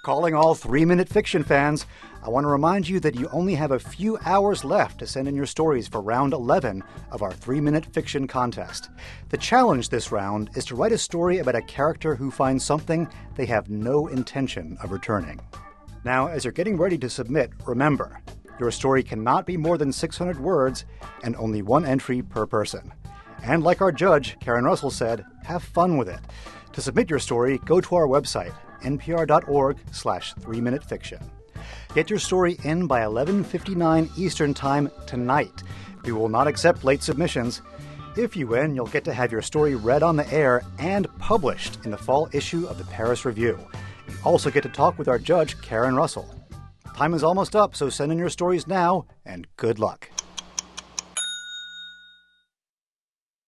Calling all 3-Minute Fiction fans, I want to remind you that you only have a few hours left to send in your stories for round 11 of our 3-Minute Fiction contest. The challenge this round is to write a story about a character who finds something they have no intention of returning. Now, as you're getting ready to submit, remember, your story cannot be more than 600 words and only one entry per person. And like our judge, Karen Russell, said, have fun with it. To submit your story, go to our website, npr.org/3minutefiction. Get your story in by 11:59 Eastern Time tonight. We will not accept late submissions. If you win, you'll get to have your story read on the air and published in the fall issue of the Paris Review. You also get to talk with our judge, Karen Russell. Time is almost up, so send in your stories now, and good luck.